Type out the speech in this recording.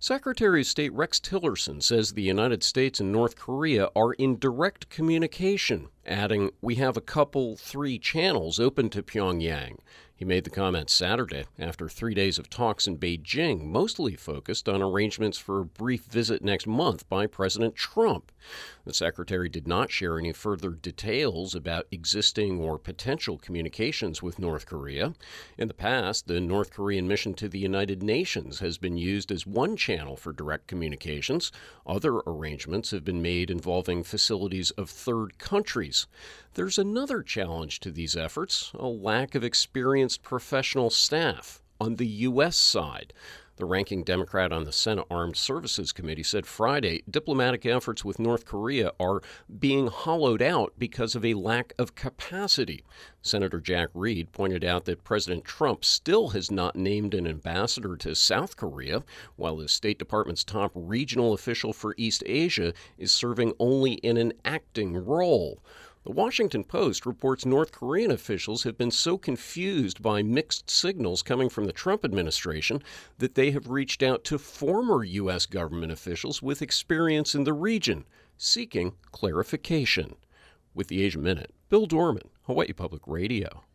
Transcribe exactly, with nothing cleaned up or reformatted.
Secretary of State Rex Tillerson says the United States and North Korea are in direct communication, adding, "We have a couple, three channels open to Pyongyang." He made the comment Saturday after three days of talks in Beijing, mostly focused on arrangements for a brief visit next month by President Trump. The secretary did not share any further details about existing or potential communications with North Korea. In the past, the North Korean mission to the United Nations has been used as one channel for direct communications. Other arrangements have been made involving facilities of third countries. There's another challenge to these efforts, a lack of experienced professional staff on the U S side. The ranking Democrat on the Senate Armed Services Committee said Friday diplomatic efforts with North Korea are being hollowed out because of a lack of capacity. Senator Jack Reed pointed out that President Trump still has not named an ambassador to South Korea, while the State Department's top regional official for East Asia is serving only in an acting role. The Washington Post reports North Korean officials have been so confused by mixed signals coming from the Trump administration that they have reached out to former U S government officials with experience in the region, seeking clarification. With the Asia Minute, Bill Dorman, Hawaii Public Radio.